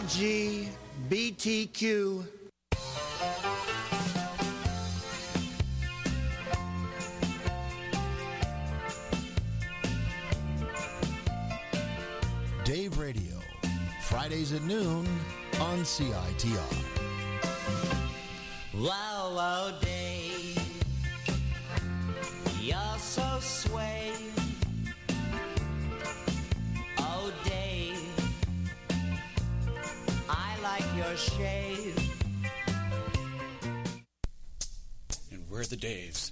LGBTQ. Dave Radio, Fridays at noon on CITR. Wow, wow, Dave, you're so sway. Oh, Dave, I like your shave. And we're the Daves.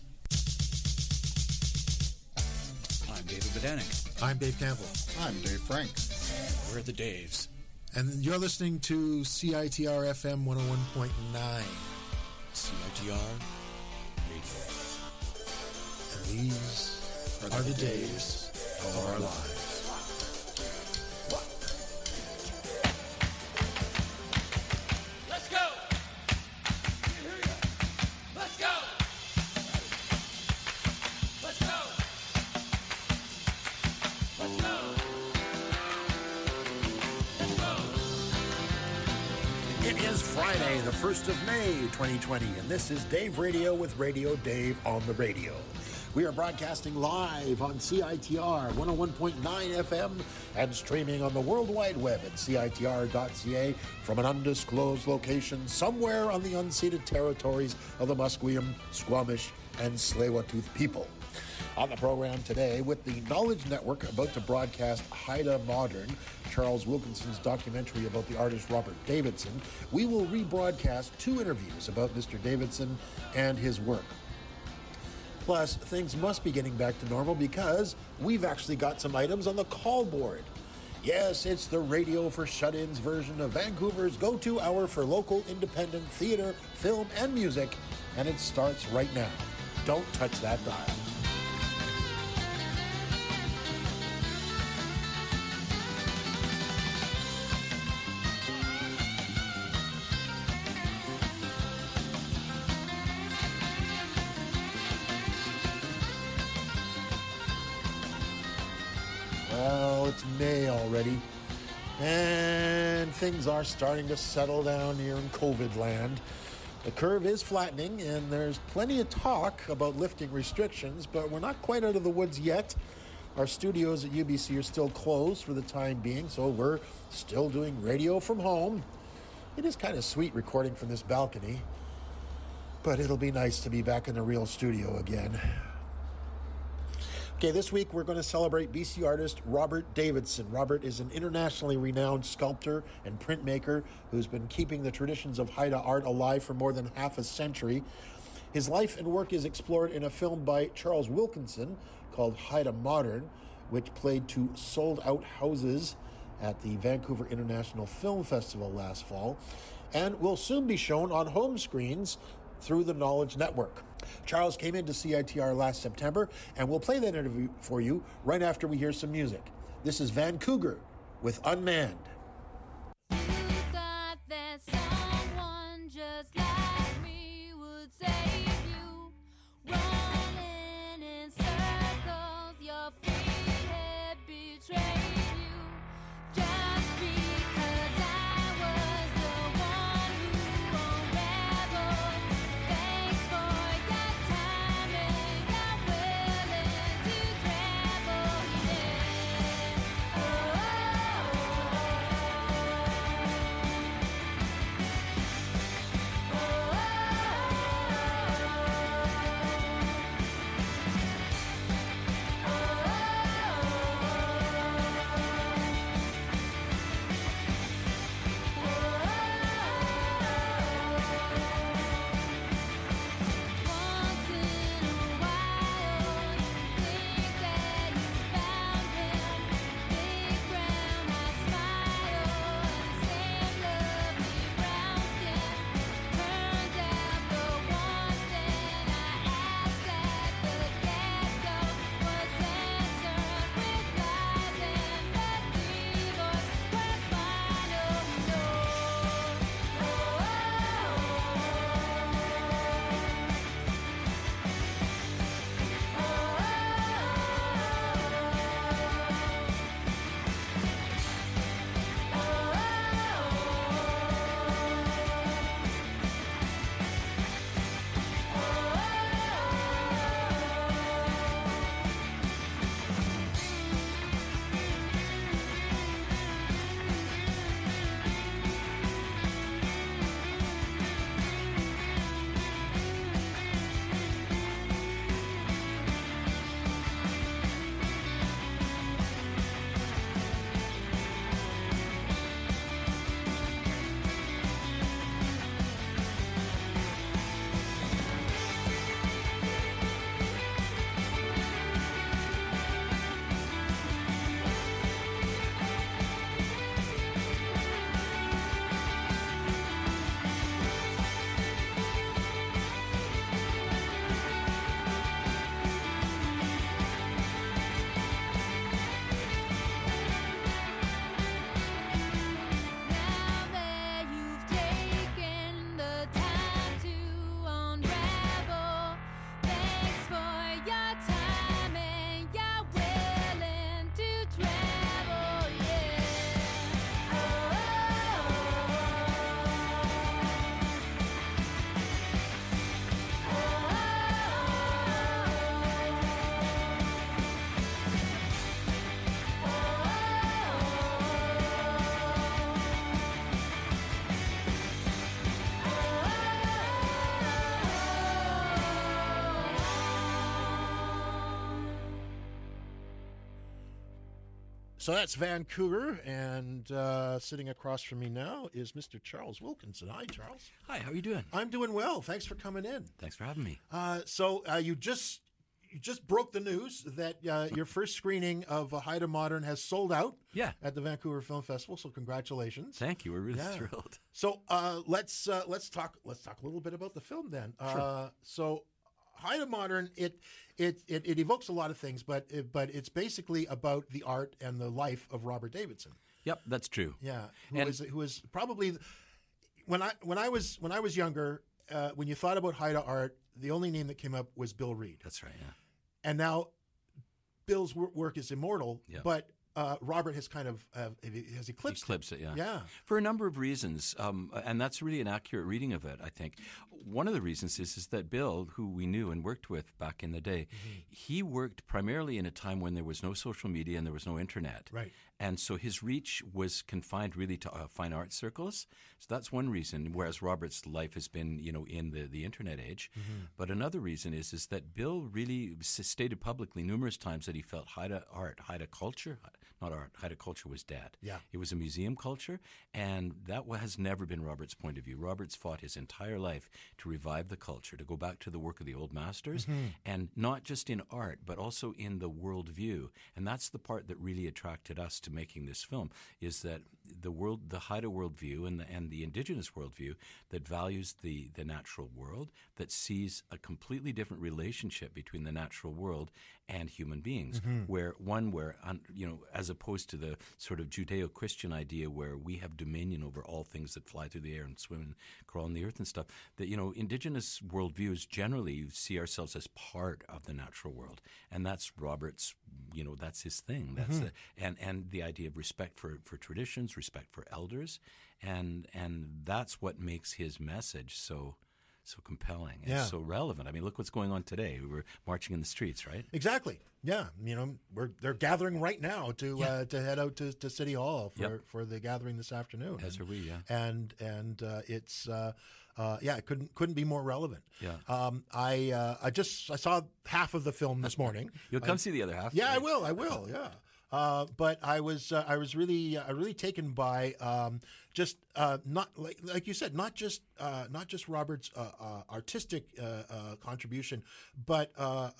I'm David Bedanik. I'm Dave Campbell. I'm Dave Frank. We're the Daves. And you're listening to CITR FM 101.9. CITR Radio. And these are the days of our lives. Let's go! Let's go! Let's go! Let's go! It is Friday, the 1st of May, 2020, and this is Dave Radio with Radio Dave on the radio. We are broadcasting live on CITR 101.9 FM and streaming on the World Wide Web at CITR.ca from an undisclosed location somewhere on the unceded territories of the Musqueam, Squamish, and Tsleil-Waututh people. On the program today, with the Knowledge Network about to broadcast Haida Modern, Charles Wilkinson's documentary about the artist Robert Davidson, we will rebroadcast 2 interviews about Mr. Davidson and his work. Plus, things must be getting back to normal because we've actually got some items on the call board. Yes, it's the Radio for Shut-Ins version of Vancouver's go-to hour for local independent theater, film, and music, and it starts right now. Don't touch that dial. Well, it's May already, and things are starting to settle down here in COVID land. The curve is flattening, and there's plenty of talk about lifting restrictions, but we're not quite out of the woods yet. Our studios at UBC are still closed for the time being, so we're still doing radio from home. It is kind of sweet recording from this balcony, but it'll be nice to be back in the real studio again. Okay, this week we're going to celebrate BC artist Robert Davidson. Robert is an internationally renowned sculptor and printmaker who's been keeping the traditions of Haida art alive for more than half a century. His life and work is explored in a film by Charles Wilkinson called Haida Modern, which played to sold-out houses at the Vancouver International Film Festival last fall, and will soon be shown on home screens through the Knowledge Network. Charles came into CITR last September, and we'll play that interview for you right after we hear some music. This is Van Cougar with Unmanned. You thought that someone just like me would save you, rolling in circles, your feet had betrayed you, just because I was the one who unraveled. Thanks for your time and you're willing to travel, yeah. Oh, oh, oh. So that's Vancouver, and sitting across from me now is Mr. Charles Wilkinson. Hi, Charles. Hi, how are you doing? I'm doing well. Thanks for coming in. Thanks for having me. So you just broke the news that your first screening of Haida Modern has sold out. Yeah. At the Vancouver Film Festival. So congratulations. Thank you. We're really thrilled. So let's talk a little bit about the film then. Sure. So Haida Modern, it evokes a lot of things, but it's basically about the art and the life of Robert Davidson. Yep, that's true. Yeah, who is probably when I was younger, when you thought about Haida art, the only name that came up was Bill Reed. That's right. Yeah. And now Bill's work is immortal, Yeah. but Robert has kind of has eclipsed it. Yeah. Yeah. For a number of reasons, and that's really an accurate reading of it, I think. One of the reasons is that Bill, who we knew and worked with back in the day, he worked primarily in a time when there was no social media and there was no internet. Right. And so his reach was confined really to fine art circles. So that's one reason, whereas Robert's life has been, in the internet age. But another reason is that Bill really stated publicly numerous times that he felt Haida art, Haida culture, not art, Haida culture was dead. Yeah. It was a museum culture, and that has never been Robert's point of view. Robert's fought his entire life to revive the culture, to go back to the work of the old masters, and not just in art, but also in the worldview. And that's the part that really attracted us to making this film, is that the Haida worldview and the indigenous worldview that values the natural world, that sees a completely different relationship between the natural world and human beings, where as opposed to the sort of Judeo-Christian idea where we have dominion over all things that fly through the air and swim and crawl on the earth and stuff, that, indigenous worldviews generally see ourselves as part of the natural world. And that's Robert's, that's his thing. That's and the idea of respect for traditions, respect for elders, and that's what makes his message so compelling and so relevant. I mean, look what's going on today. We're marching in the streets, right? Exactly. Yeah. They're gathering right now to head out to City Hall for the gathering this afternoon. As are we, yeah. And it's it couldn't be more relevant. Yeah. I saw half of the film this morning. You'll come see the other half. Yeah, right? I will. Yeah. But I was really taken by not like you said, not just Robert's artistic contribution, but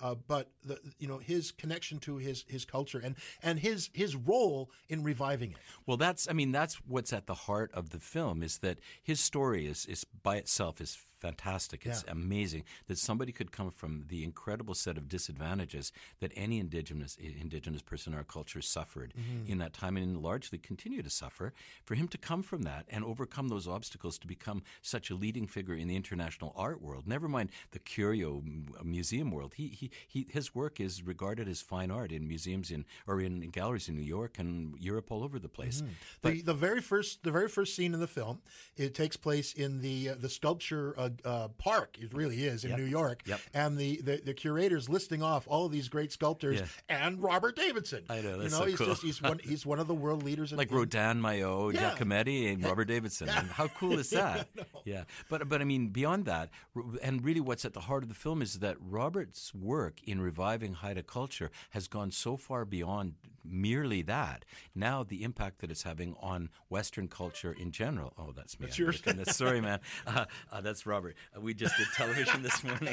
his connection to his culture and his role in reviving it. Well, that's what's at the heart of the film, is that his story is by itself is fantastic. It's amazing that somebody could come from the incredible set of disadvantages that any indigenous person in our culture suffered in that time and largely continue to suffer. For him to come from that and overcome those obstacles to become such a leading figure in the international art world, never mind the curio museum world, his work is regarded as fine art in museums in galleries in New York and Europe, all over the place. The very first scene in the film, it takes place in the sculpture park. It really is in New York. Yep. And the curator's listing off all of these great sculptors and Robert Davidson. I know, that's so cool. He's one of the world leaders. Like Rodin, Maillot, Giacometti, and Robert Davidson. And how cool is that? Yeah. But I mean, beyond that, and really what's at the heart of the film is that Robert's work in reviving Haida culture has gone so far beyond merely that. Now the impact that it's having on Western culture in general. Oh, that's me. That's yours. Sorry, man. That's Robert. We just did television this morning.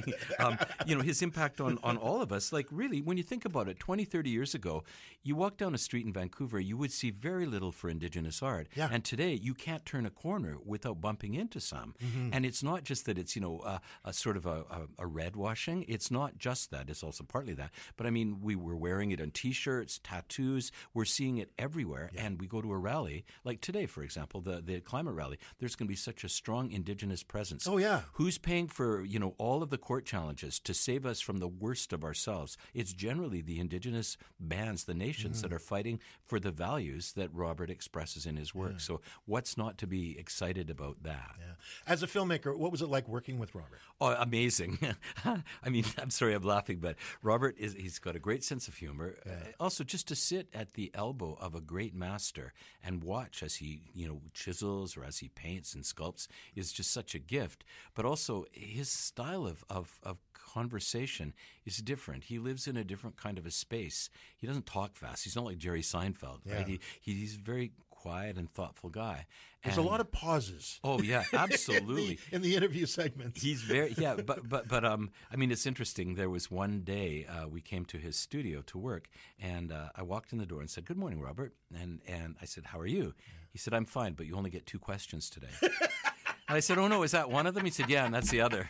His impact on all of us. Like, really, when you think about it, 20, 30 years ago, you walk down a street in Vancouver, you would see very little for Indigenous art. Yeah. And today, you can't turn a corner without bumping into some. And it's not just that it's, a sort of a red washing. It's not just that. It's also partly that. But, I mean, we were wearing it on T-shirts, tattoos. We're seeing it everywhere. Yeah. And we go to a rally, like today, for example, the climate rally. There's going to be such a strong Indigenous presence. Oh, yeah. Who's paying for, all of the court challenges to save us from the worst of ourselves? It's generally the Indigenous bands, the nations that are fighting for the values that Robert expresses in his work. So what's not to be excited about that? Yeah. As a filmmaker, what was it like working with Robert? Oh, amazing. I mean, I'm sorry I'm laughing, but Robert, he's got a great sense of humor. Yeah. Also, just to sit at the elbow of a great master and watch as he, chisels or as he paints and sculpts is just such a gift. But also his style of conversation is different. He lives in a different kind of a space. He doesn't talk fast. He's not like Jerry Seinfeld, right? He's a very quiet and thoughtful guy. There's a lot of pauses. Oh yeah, absolutely. in the interview segments. He's very but I mean, it's interesting. There was one day we came to his studio to work, and I walked in the door and said, "Good morning, Robert." And I said, "How are you?" He said, "I'm fine, but you only get 2 questions today." And I said, "Oh no, is that one of them?" He said, "Yeah, and that's the other."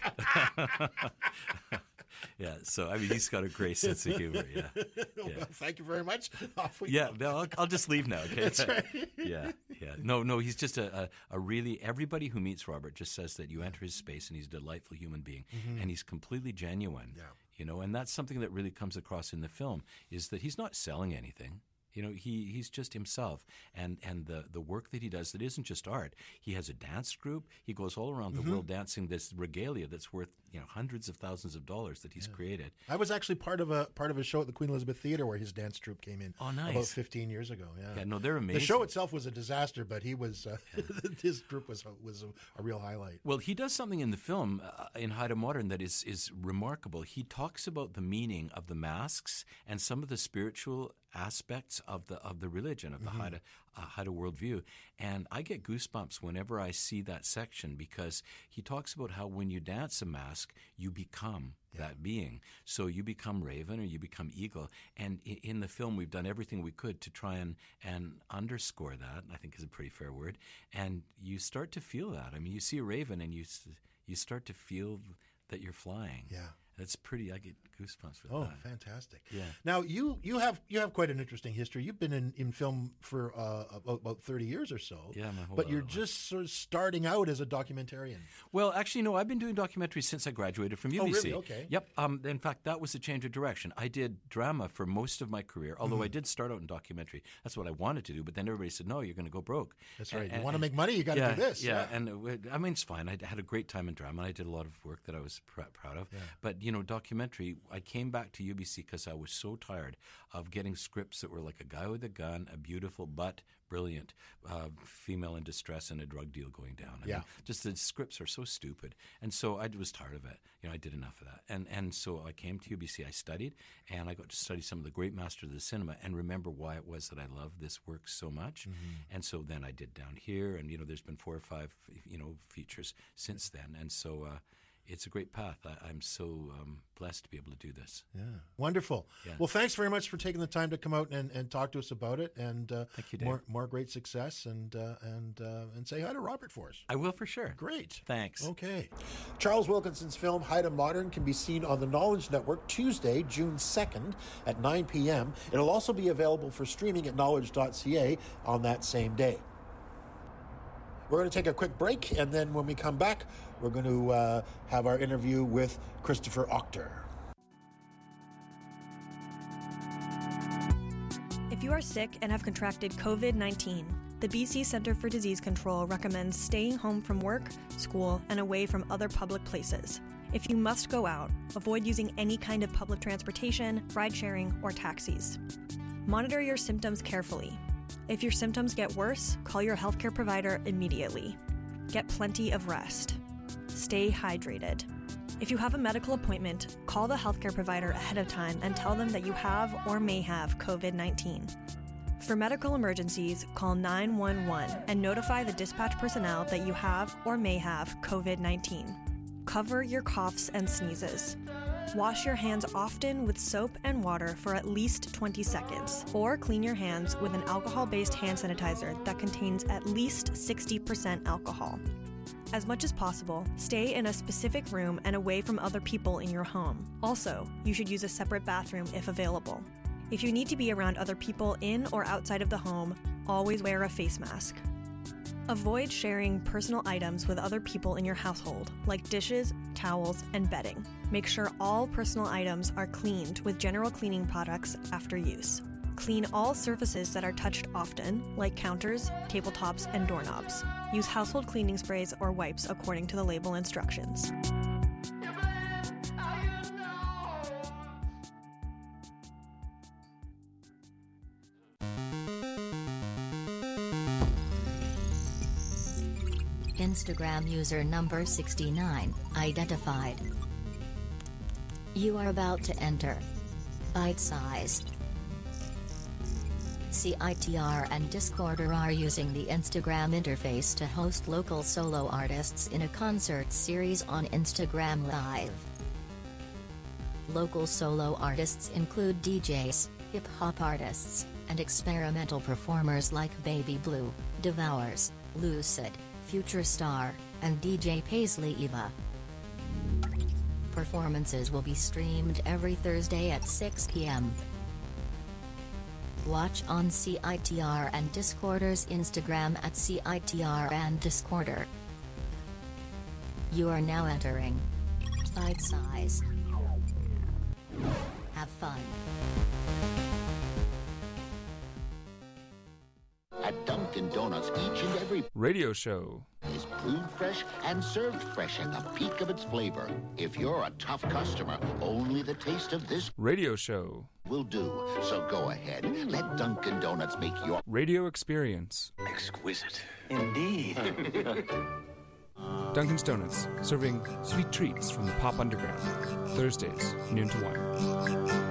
Yeah, so I mean, he's got a great sense of humor. Yeah. Well, thank you very much. Off we Yeah, go. no, I'll just leave now. Okay. That's right. Yeah. No, he's just a really, everybody who meets Robert just says that you enter his space and he's a delightful human being, and he's completely genuine. Yeah. And that's something that really comes across in the film is that he's not selling anything. He's just himself, and the work that he does that isn't just art. He has a dance group. He goes all around the world dancing this regalia that's worth hundreds of thousands of dollars that he's created. I was actually part of a show at the Queen Elizabeth Theatre where his dance troupe came in. Oh, nice. About 15 years ago. Yeah. Yeah, no, they're amazing. The show itself was a disaster, but he was his troupe was a real highlight. Well, he does something in the film in Haida Modern that is remarkable. He talks about the meaning of the masks and some of the spiritual aspects of the religion of the Haida worldview, and I get goosebumps whenever I see that section because he talks about how when you dance a mask, you become that being. So you become Raven or you become Eagle, and in the film we've done everything we could to try and underscore that. I think is a pretty fair word, and you start to feel that. I mean, you see a raven and you start to feel that you're flying. Yeah. That's pretty. I get goosebumps with that. Oh, fantastic! Yeah. Now you have quite an interesting history. You've been in film for about 30 years or so. Yeah, my whole but you're life. just sort of starting out as a documentarian. Well, actually, no. I've been doing documentaries since I graduated from UBC. Oh, really? Okay. Yep. In fact, that was a change of direction. I did drama for most of my career, although I did start out in documentary. That's what I wanted to do. But then everybody said, "No, you're going to go broke." That's right. You want to make money, you got to do this. Yeah, and I mean, it's fine. I had a great time in drama. I did a lot of work that I was proud of. Yeah. But documentary, I came back to UBC because I was so tired of getting scripts that were like a guy with a gun, a beautiful but brilliant female in distress, and a drug deal going down. I mean, just the scripts are so stupid, and so I was tired of it. I did enough of that, and so I came to UBC. I studied, and I got to study some of the great masters of the cinema, and remember why it was that I loved this work so much. And so then I did down here, and there's been 4 or 5 features since then, and so. It's a great path. I'm so blessed to be able to do this. Yeah, wonderful. Yeah. Well, thanks very much for taking the time to come out and talk to us about it. And thank you, Dave. more great success. And say hi to Robert for us. I will for sure. Great. Thanks. Okay. Charles Wilkinson's film Haida Modern can be seen on the Knowledge Network Tuesday, June 2nd at 9 p.m. It'll also be available for streaming at knowledge.ca on that same day. We're going to take a quick break, and then when we come back, we're going to have our interview with Christopher Octor. If you are sick and have contracted COVID-19, the BC Centre for Disease Control recommends staying home from work, school, and away from other public places. If you must go out, avoid using any kind of public transportation, ride-sharing, or taxis. Monitor your symptoms carefully. If your symptoms get worse, call your healthcare provider immediately. Get plenty of rest. Stay hydrated. If you have a medical appointment, call the healthcare provider ahead of time and tell them that you have or may have COVID-19. For medical emergencies, call 911 and notify the dispatch personnel that you have or may have COVID-19. Cover your coughs and sneezes. Wash your hands often with soap and water for at least 20 seconds, or clean your hands with an alcohol-based hand sanitizer that contains at least 60% alcohol. As much as possible, stay in a specific room and away from other people in your home. Also, you should use a separate bathroom if available. If you need to be around other people in or outside of the home, always wear a face mask. Avoid sharing personal items with other people in your household, like dishes, towels, and bedding. Make sure all personal items are cleaned with general cleaning products after use. Clean all surfaces that are touched often, like counters, tabletops, and doorknobs. Use household cleaning sprays or wipes according to the label instructions. Instagram user number 69, identified. You are about to enter Bite Size. CITR and Discorder are using the Instagram interface to host local solo artists in a concert series on Instagram Live. Local solo artists include DJs, hip-hop artists, and experimental performers like Baby Blue, Devours, Lucid, Future Star, and DJ Paisley Eva. Performances will be streamed every Thursday at 6 p.m. Watch on CITR and Discorder's Instagram at CITR and Discorder. You are now entering Bite Size. Have fun. At Dunkin' Donuts, each and every radio show is brewed fresh and served fresh at the peak of its flavor. If you're a tough customer, only the taste of this radio show will do. So go ahead, let Dunkin' Donuts make your radio experience Exquisite. Indeed. Dunkin's Donuts, serving sweet treats from the pop underground. Thursdays, noon to 1.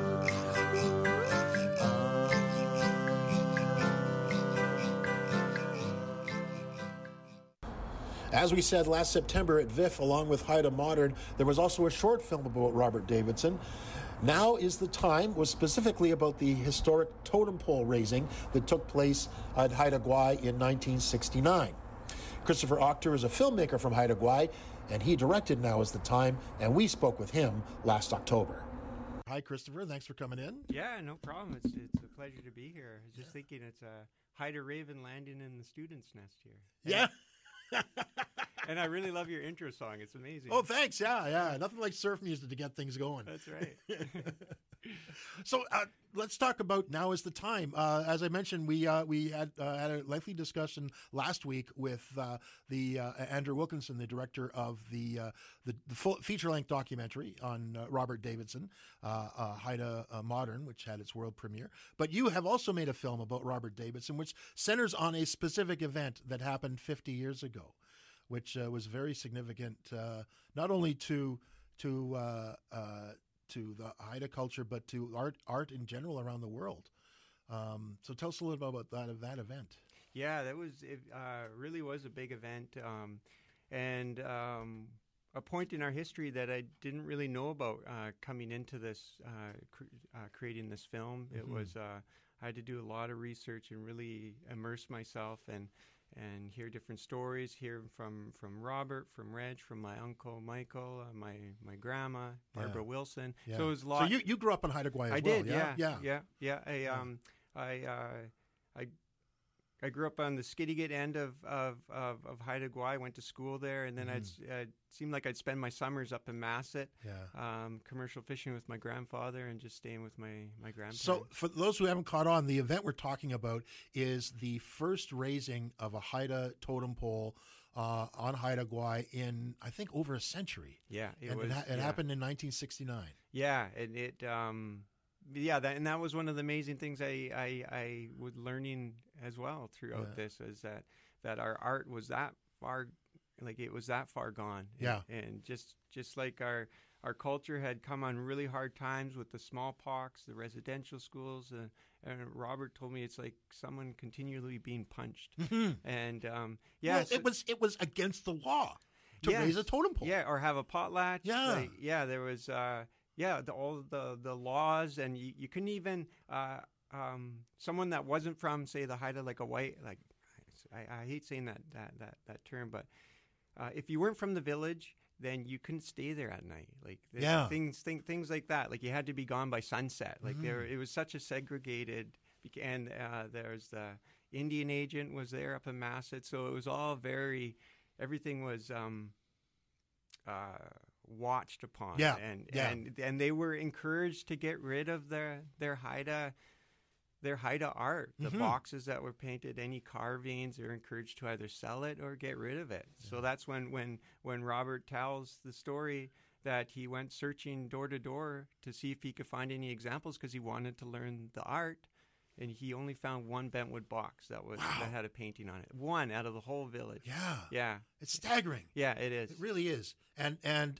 As we said last September at VIFF, along with Haida Modern, there was also a short film about Robert Davidson. Now is the Time was specifically about the historic totem pole raising that took place at Haida Gwaii in 1969. Christopher Octor is a filmmaker from Haida Gwaii, and he directed Now is the Time, and we spoke with him last October. Hi, Christopher. Thanks for coming in. Yeah, no problem. It's a pleasure to be here. I was just thinking it's a Haida Raven landing in the student's nest here. Yeah. And I really love your intro song. It's amazing. Oh, thanks. Yeah. Nothing like surf music to get things going. That's right. So let's talk about Now is the Time. As I mentioned, we had a lengthy discussion last week with Andrew Wilkinson, the director of the full feature-length documentary on Robert Davidson, Haida Modern, which had its world premiere. But you have also made a film about Robert Davidson, which centers on a specific event that happened 50 years ago, which was very significant, not only to the Haida culture, but to art in general around the world. So tell us a little bit about that event. Yeah, it really was a big event, and a point in our history that I didn't really know about coming into this, creating this film. Mm-hmm. It was I had to do a lot of research and really immerse myself and hear different stories, hear from Robert, from Reg, from my uncle Michael, my grandma, Barbara Wilson. Yeah. So it was a lot. So you grew up in Haida Gwaii as well? I did, yeah. I grew up on the Skidegate end of Haida Gwaii. Went to school there, and then it seemed like I'd spend my summers up in Masset, commercial fishing with my grandfather and just staying with my grandparents. So for those who haven't caught on, the event we're talking about is the first raising of a Haida totem pole on Haida Gwaii in, I think, over a century. Yeah, it happened in 1969. Yeah, and that was one of the amazing things I was learning as well throughout this, is that our art was that far, like it was that far gone. Yeah. And just like our culture had come on really hard times with the smallpox, the residential schools, and Robert told me it's like someone continually being punched. Mm-hmm. And it was against the law to raise a totem pole. Yeah, or have a potlatch. Yeah. There was all the laws, and you couldn't even someone that wasn't from, say, the Haida, like a white, like I hate saying that term, but if you weren't from the village, then you couldn't stay there at night. Like things like that. Like you had to be gone by sunset. Like it was such a segregated. And there's the Indian agent was there up in Masset, so it was all everything was watched upon. Yeah. And they were encouraged to get rid of their Haida art, the boxes that were painted, any carvings. They're encouraged to either sell it or get rid of it. Yeah. So that's when Robert tells the story that he went searching door to door to see if he could find any examples because he wanted to learn the art. and he only found one bentwood box that had a painting on it. One out of the whole village. Yeah. Yeah. It's staggering. Yeah, it is. It really is. And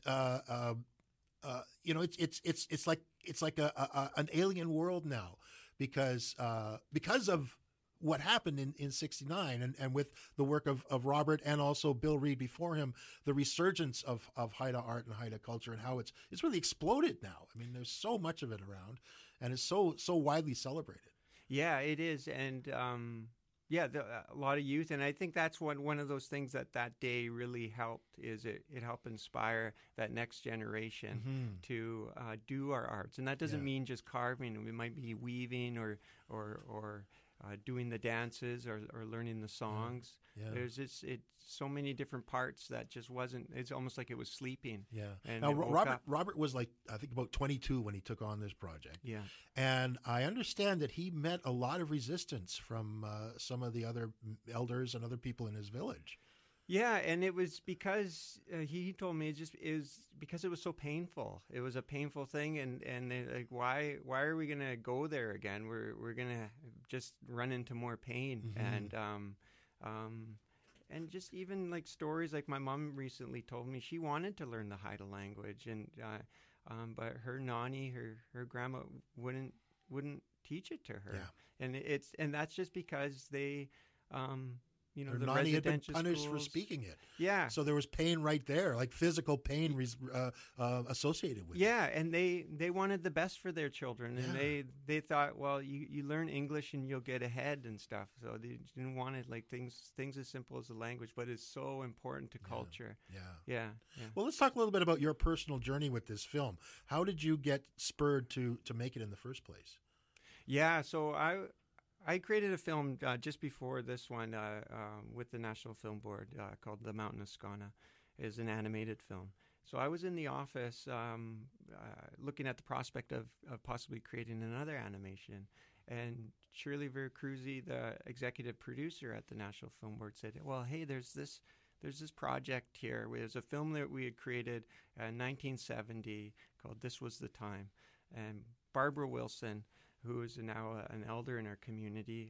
it's like an alien world now because of what happened in 69 and with the work of Robert and also Bill Reed before him, the resurgence of Haida art and Haida culture and how it's really exploded now. I mean, there's so much of it around and it's so widely celebrated. Yeah, it is. And a lot of youth. And I think that's one of those things that day really helped is it helped inspire that next generation to do our arts. And that doesn't mean just carving. We might be weaving or doing the dances or learning the songs. Yeah. There's so many different parts that just wasn't. It's almost like it was sleeping. Yeah. And now Robert was like I think about 22 when he took on this project. Yeah. And I understand that he met a lot of resistance from some of the other elders and other people in his village. Yeah, and it was because he told me it was because it was so painful. It was a painful thing, and like why are we gonna go there again? We're gonna just run into more pain, and just even like stories like my mom recently told me she wanted to learn the Haida language, and but her nanny, her grandma wouldn't teach it to her, and that's just because they. Her the nanny had been residential punished schools. for speaking it. Yeah. So there was pain right there, like physical pain associated with it. Yeah, and they wanted the best for their children, and they thought, well, you learn English and you'll get ahead and stuff. So they didn't want it like things as simple as the language, but it's so important to culture. Yeah. Well, let's talk a little bit about your personal journey with this film. How did you get spurred to make it in the first place? Yeah, so I created a film just before this one with the National Film Board called The Mountain of Skana. It's an animated film. So I was in the office looking at the prospect of possibly creating another animation. And Shirley Veracruzzi, the executive producer at the National Film Board, said, well, hey, there's this project here. There's a film that we had created in 1970 called This Was the Time. And Barbara Wilson, who is now an elder in our community,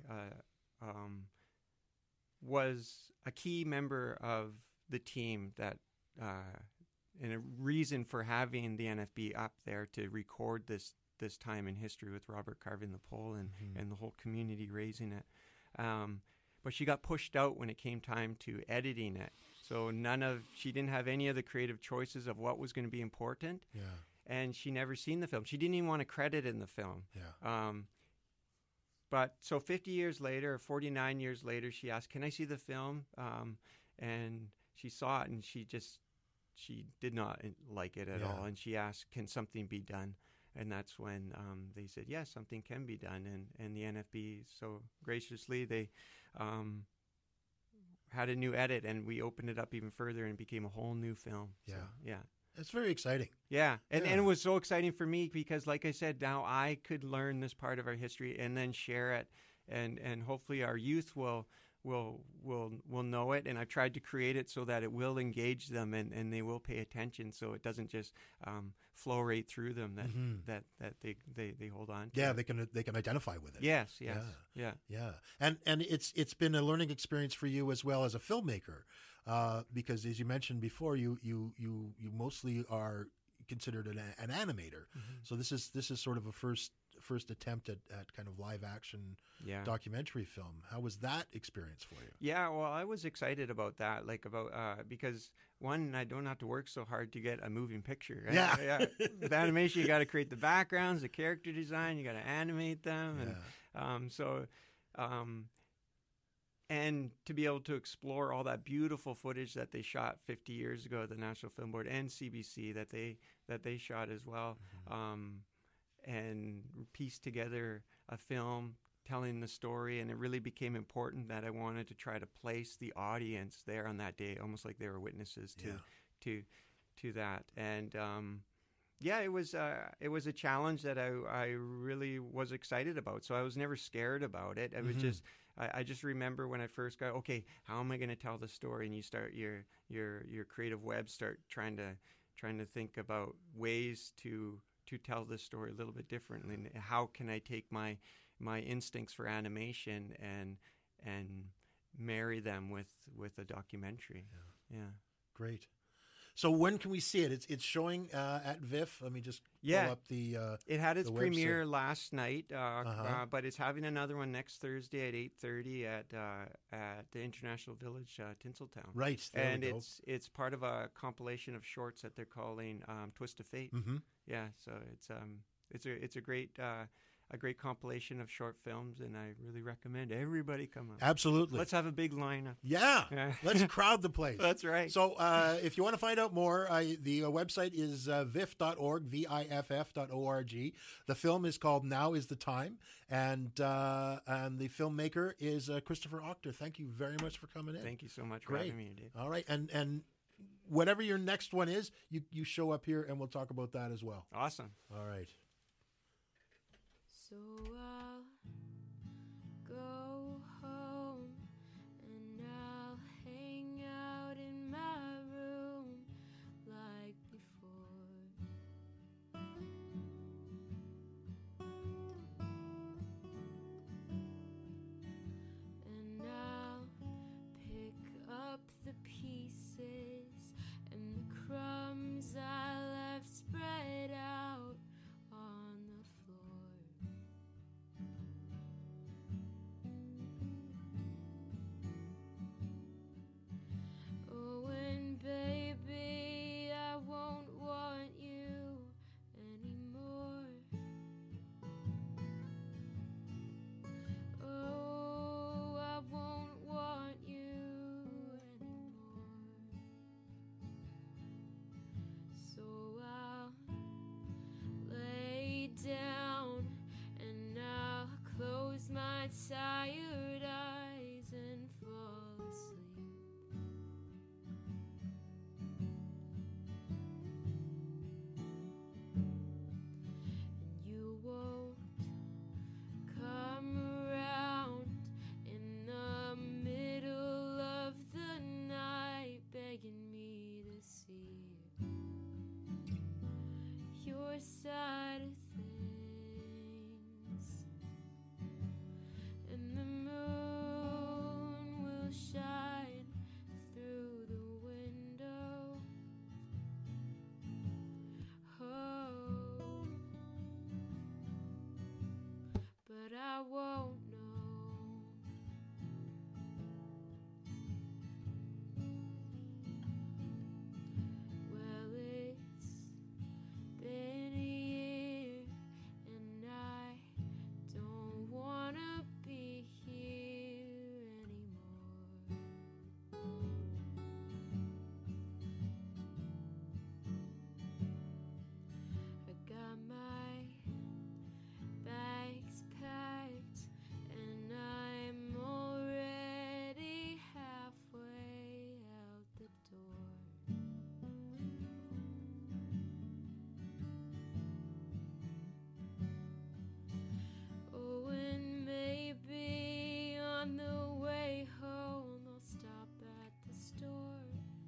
was a key member of the team that, and a reason for having the NFB up there to record this time in history with Robert carving the pole and the whole community raising it. But she got pushed out when it came time to editing it. So she didn't have any of the creative choices of what was going to be important. Yeah. And she never seen the film. She didn't even want to credit in the film. Yeah. But so 50 years later, or 49 years later, she asked, "Can I see the film?" And she saw it, and she did not like it at all. And she asked, "Can something be done?" And that's when they said, "Yes, something can be done." And the NFB so graciously they had a new edit, and we opened it up even further, and it became a whole new film. Yeah. So, yeah. It's very exciting. Yeah. And it was so exciting for me because, like I said, now I could learn this part of our history and then share it, and hopefully our youth will know it. And I've tried to create it so that it will engage them and they will pay attention, so it doesn't just flow right through them that they hold on to. Yeah, they can identify with it. Yes. Yeah. And it's been a learning experience for you as well as a filmmaker. Because as you mentioned before, you mostly are considered an animator. So this is sort of a first attempt at kind of live action documentary film. How was that experience for you? Yeah, well, I was excited about that, because one, I don't have to work so hard to get a moving picture. Right? Yeah. With animation, you got to create the backgrounds, the character design, you got to animate them, and to be able to explore all that beautiful footage that they shot 50 years ago at the National Film Board and CBC that they shot as well, and piece together a film telling the story. And it really became important that I wanted to try to place the audience there on that day, almost like they were witnesses to that. And it was a challenge that I really was excited about. So I was never scared about it. I was just. I just remember when I first got, okay, how am I going to tell the story? And you start your creative web, start trying to think about ways to tell this story a little bit differently. And how can I take my my instincts for animation and marry them with a documentary. Yeah. Great. So when can we see it? It's showing at VIFF. Let me just pull up the it had its the premiere website. last night, but it's having another one next Thursday at 8:30 at the International Village, Tinseltown. Right, there and we go. it's part of a compilation of shorts that they're calling Twist of Fate. Mhm. Yeah, so it's a great compilation of short films, and I really recommend everybody come out. Absolutely. Let's have a big lineup. Yeah, let's crowd the place. That's right. So if you want to find out more, the website is viff.org, VIFF.org. The film is called Now is the Time, and the filmmaker is Christopher Octor. Thank you very much for coming in. Thank you so much for Great. having me, Dave. All right, and whatever your next one is, you show up here, and we'll talk about that as well. Awesome. All right. So I'll go home and I'll hang out in my room like before. And I'll pick up the pieces and the crumbs I left spread out on the floor. Oh, and baby, I won't want you anymore. Oh, I won't want you anymore. So I'll lay down and I'll close my tired eyes and fall asleep. And you won't come around in the middle of the night begging me to see your side of things. And the moon will shine through the window. Oh, but I won't know. Well, it's been a year and I don't wanna be here anymore. I got my bags packed and I'm already halfway out the door. Oh, and maybe on the way home I'll stop at the store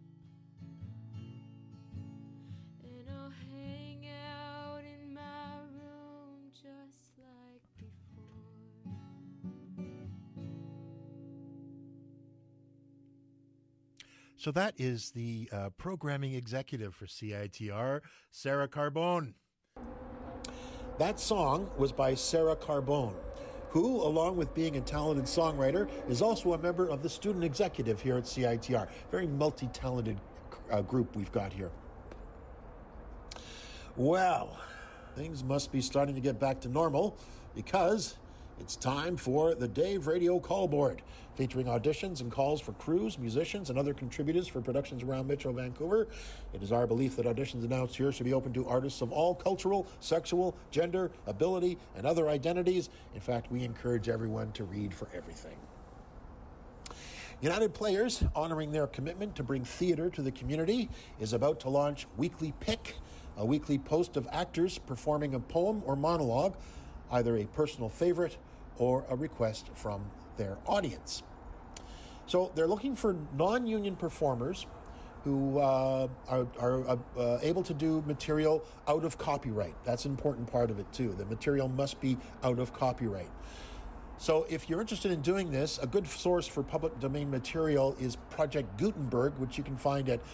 and I'll hang out in my room just like before. So that is the programming executive for CITR, Sarah Carbone. That song was by Sarah Carbone, who, along with being a talented songwriter, is also a member of the student executive here at CITR. Very multi-talented group we've got here. Well, things must be starting to get back to normal because it's time for the Dave Radio Call Board, featuring auditions and calls for crews, musicians, and other contributors for productions around Metro Vancouver. It is our belief that auditions announced here should be open to artists of all cultural, sexual, gender, ability, and other identities. In fact, we encourage everyone to read for everything. United Players, honoring their commitment to bring theater to the community, is about to launch Weekly Pick, a weekly post of actors performing a poem or monologue, either a personal favorite or a request from their audience. So they're looking for non-union performers who are able to do material out of copyright. That's an important part of it too. The material must be out of copyright. So if you're interested in doing this, a good source for public domain material is Project Gutenberg, which you can find at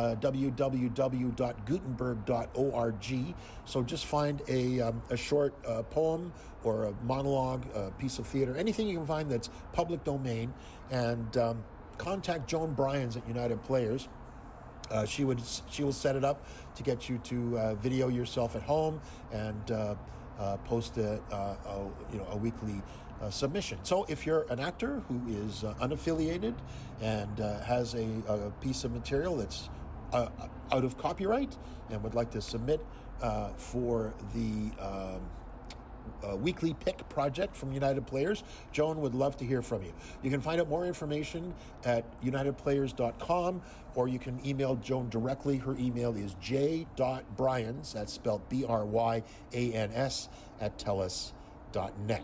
www.gutenberg.org. So just find a short poem or a monologue, a piece of theater, anything you can find that's public domain, and contact Joan Bryans at United Players. She will set it up to get you to video yourself at home and post a weekly submission. So if you're an actor who is unaffiliated and has a piece of material that's out of copyright and would like to submit for the weekly pick project from United Players, Joan would love to hear from you. You can find out more information at unitedplayers.com, or you can email Joan directly. Her email is j.bryans, that's spelled BRYANS, at telus.net.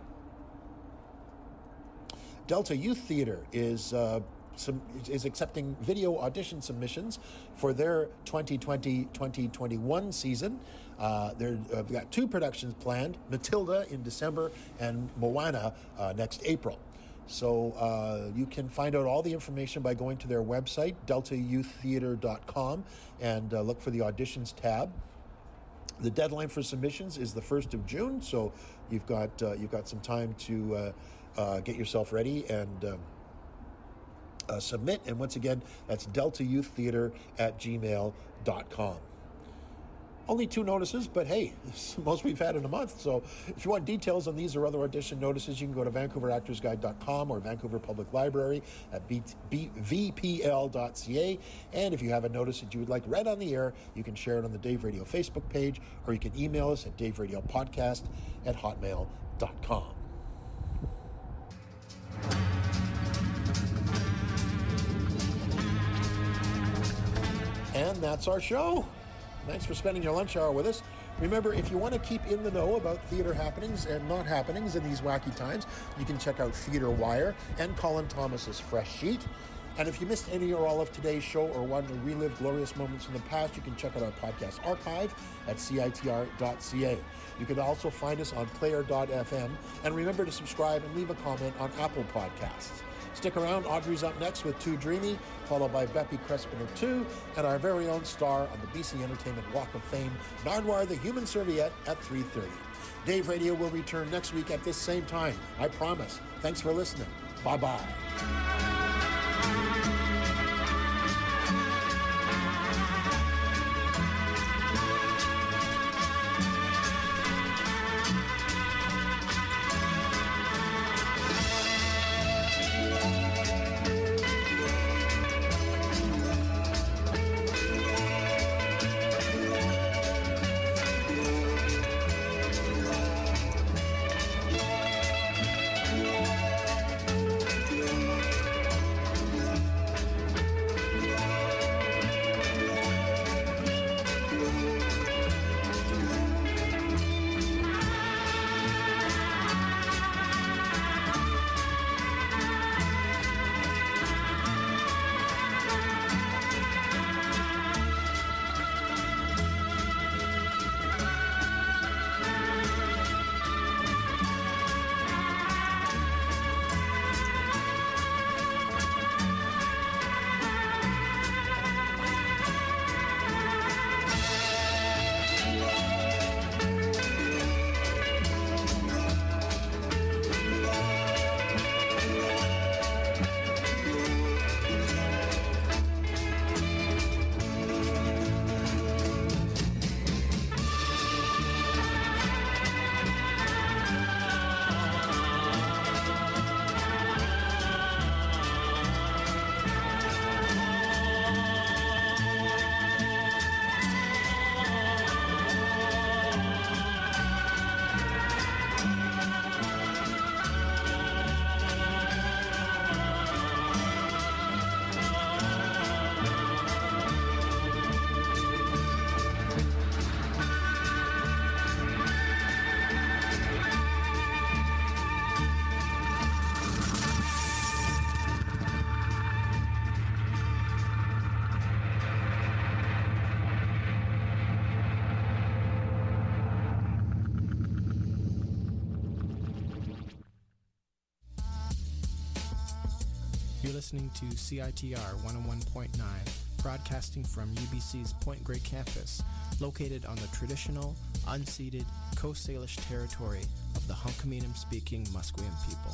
Delta Youth Theatre is accepting video audition submissions for their 2020-2021 season. They've got 2 productions planned, Matilda in December and Moana next April. So you can find out all the information by going to their website, deltayouththeatre.com, and look for the auditions tab. The deadline for submissions is the 1st of June, so you've got some time to get yourself ready and submit. And once again, that's deltayouththeatre@gmail.com. Only 2 notices, but hey, it's the most we've had in a month. So if you want details on these or other audition notices, you can go to VancouverActorsGuide.com or Vancouver Public Library at vpl.ca. And if you have a notice that you would like read on the air, you can share it on the Dave Radio Facebook page, or you can email us at daveradiopodcast@hotmail.com. And that's our show. Thanks for spending your lunch hour with us. Remember, if you want to keep in the know about theater happenings and not happenings in these wacky times, you can check out Theater Wire and Colin Thomas's Fresh Sheet. And if you missed any or all of today's show or want to relive glorious moments from the past, you can check out our podcast archive at citr.ca. You can also find us on player.fm. And remember to subscribe and leave a comment on Apple Podcasts. Stick around. Audrey's up next with Too Dreamy, followed by Beppy Crespin at 2, and our very own star on the BC Entertainment Walk of Fame, Nardwuar the Human Serviette, at 3:30. Dave Radio will return next week at this same time. I promise. Thanks for listening. Bye-bye. listening to CITR 101.9, broadcasting from UBC's Point Grey campus, located on the traditional, unceded Coast Salish territory of the Hunkaminam-speaking Musqueam people.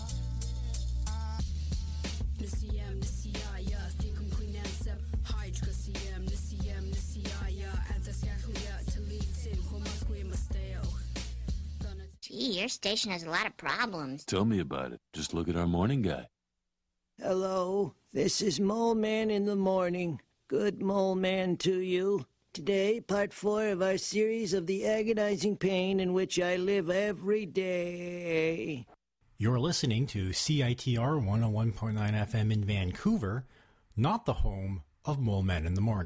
Gee, your station has a lot of problems. Tell me about it. Just look at our morning guy. Hello, this is Mole Man in the morning. Good Mole Man to you. Today, part 4 of our series of the agonizing pain in which I live every day. You're listening to CITR 101.9 FM in Vancouver, not the home of Mole Man in the morning.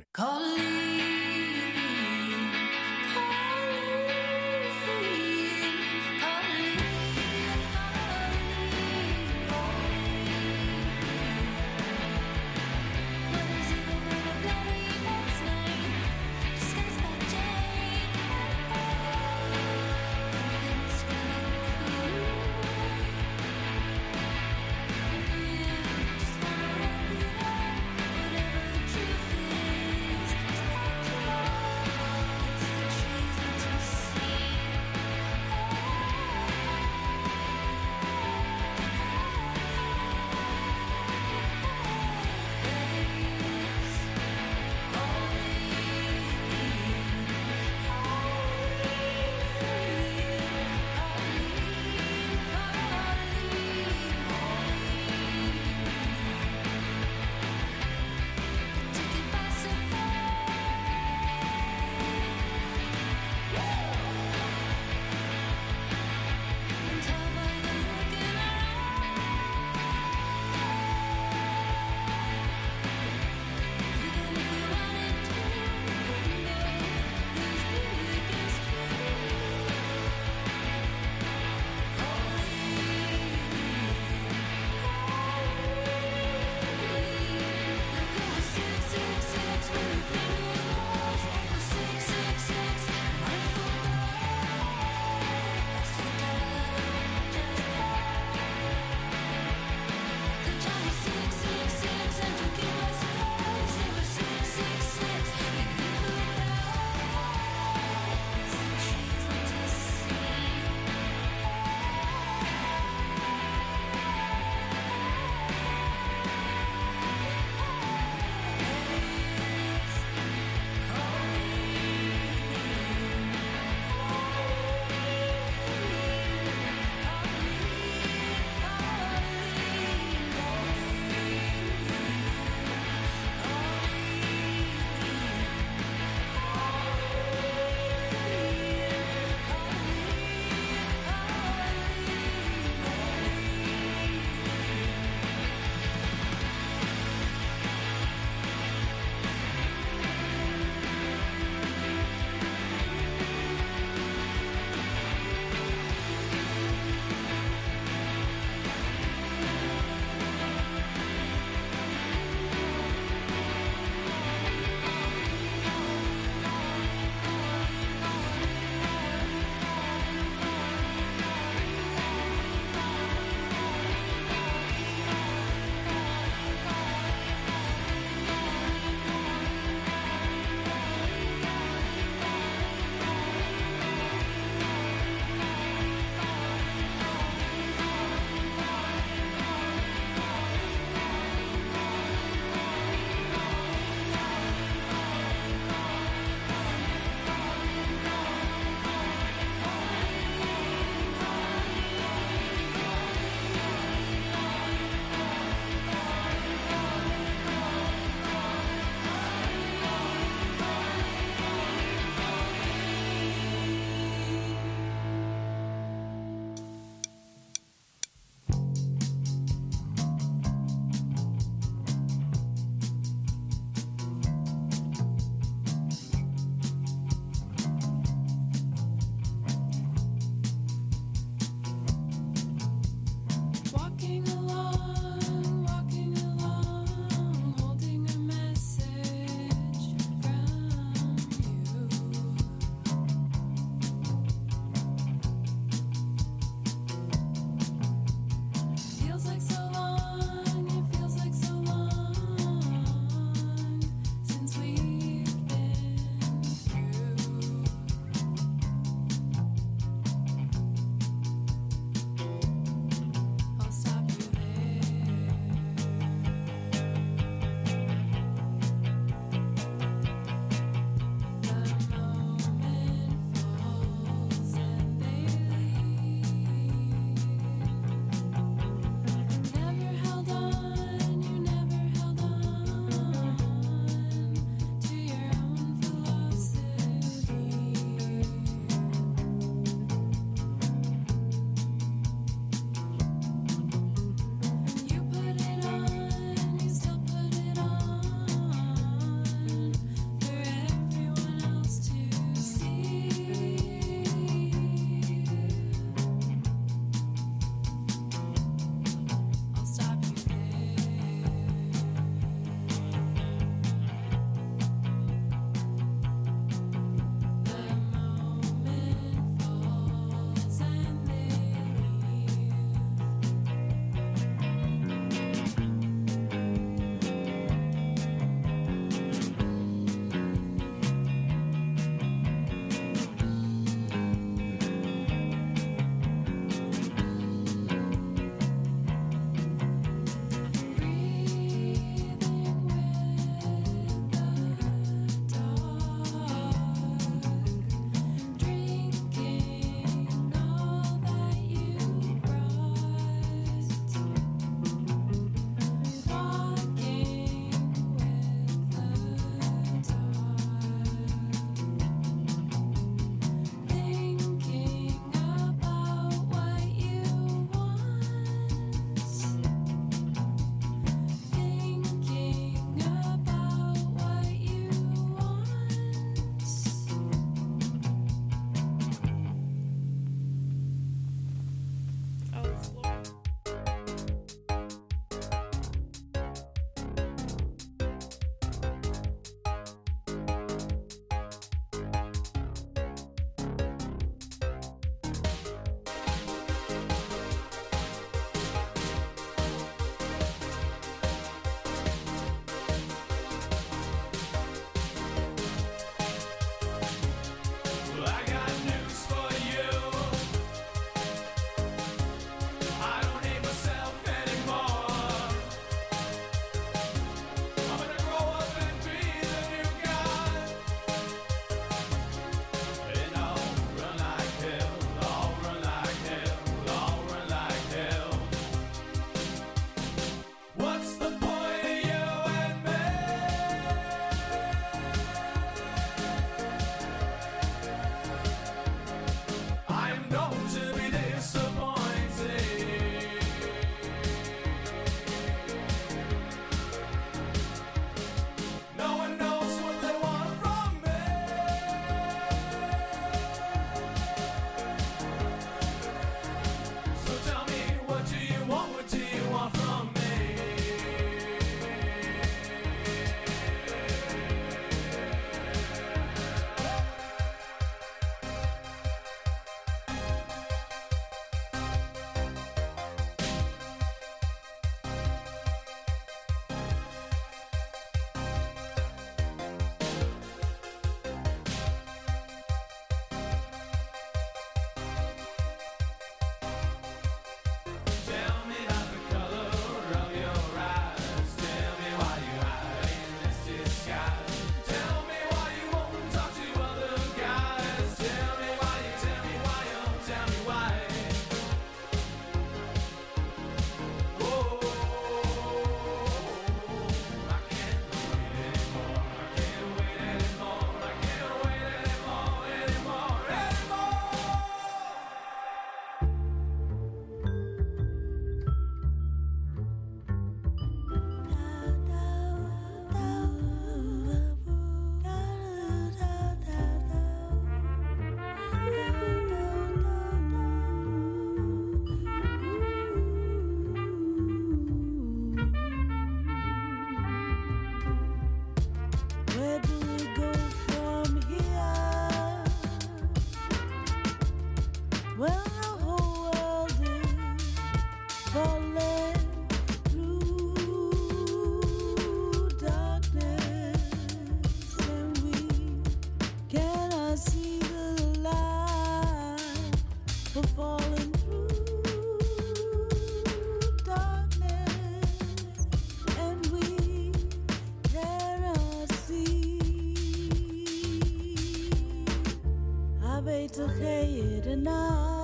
beter geëdena.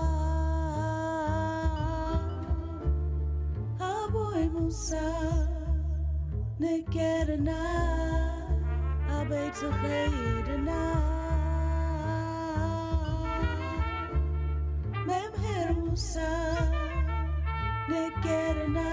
Aboy Musa, ne kerena. Beter geëdena. Mem her Musa, ne kerena.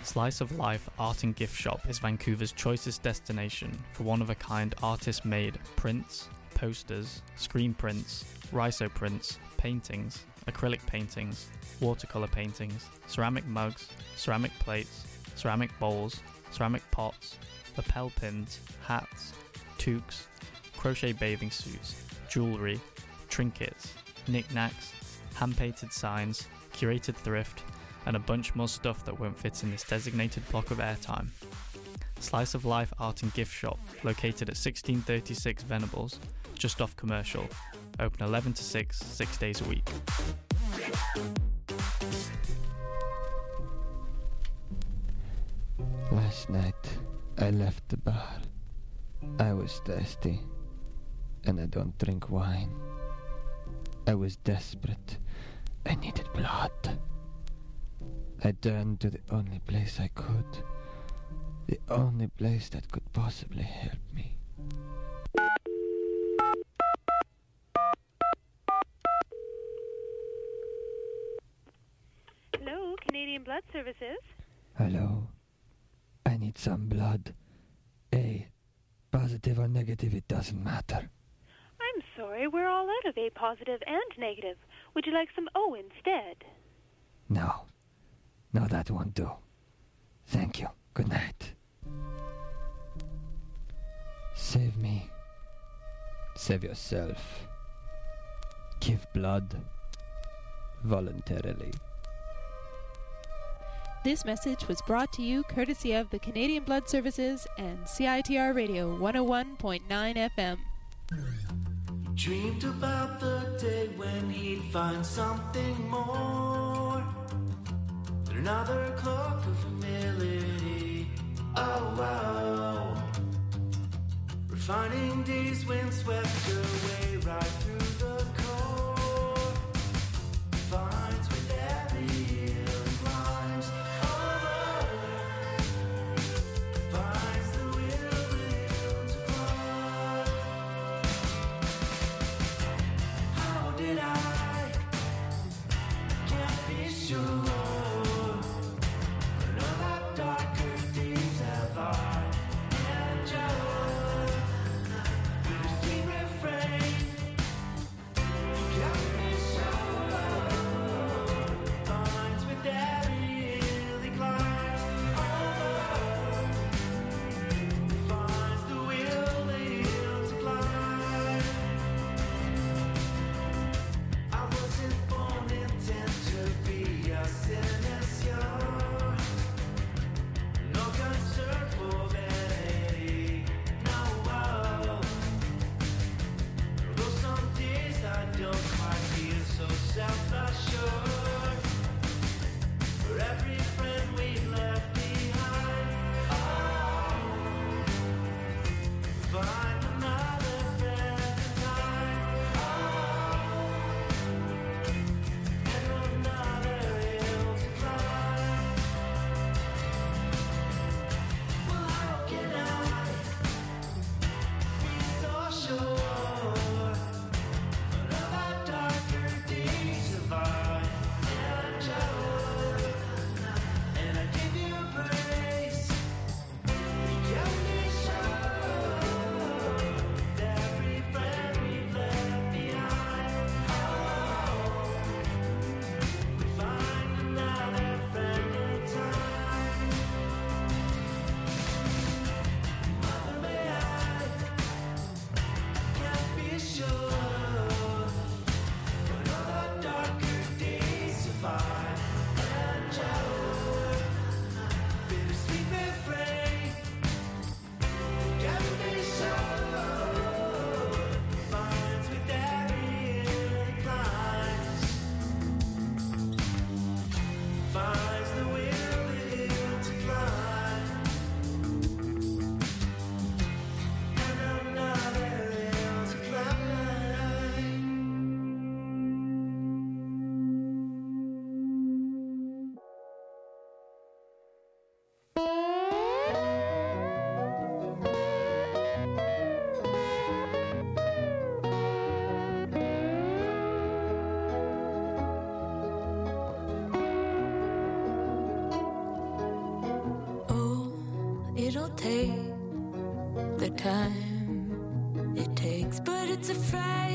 Slice of Life Art and Gift Shop is Vancouver's choicest destination for one-of-a-kind artist-made prints, posters, screen prints, rhizo prints, paintings, acrylic paintings, watercolor paintings, ceramic mugs, ceramic plates, ceramic bowls, ceramic pots, lapel pins, hats, toques, crochet bathing suits, jewellery, trinkets, knickknacks, hand-painted signs, curated thrift, and a bunch more stuff that won't fit in this designated block of airtime. Slice of Life Art and Gift Shop, located at 1636 Venables, just off Commercial, open 11 to 6 days a week. Last night, I left the bar. I was thirsty, and I don't drink wine. I was desperate. I needed blood. I turned to the only place I could. The only place that could possibly help me. Hello, Canadian Blood Services. Hello. I need some blood. A. Positive or negative, it doesn't matter. I'm sorry, we're all out of A positive and negative. Would you like some O instead? No. No, that won't do. Thank you. Good night. Save me. Save yourself. Give blood. Voluntarily. This message was brought to you courtesy of the Canadian Blood Services and CITR Radio 101.9 FM. Dreamed about the day when he'd find something more than another cloak of humility. Oh, wow. Refining days when swept away right through the core. Finds with every healing climbs. Finds the will to climb. How did I? Can't be sure. Another darker days have I endured. With a sweet refrain, got me sure. Finds with every hill he climbs. Finds the will to climb. I wasn't born intent to be a it'll take the time it takes, but it's a Friday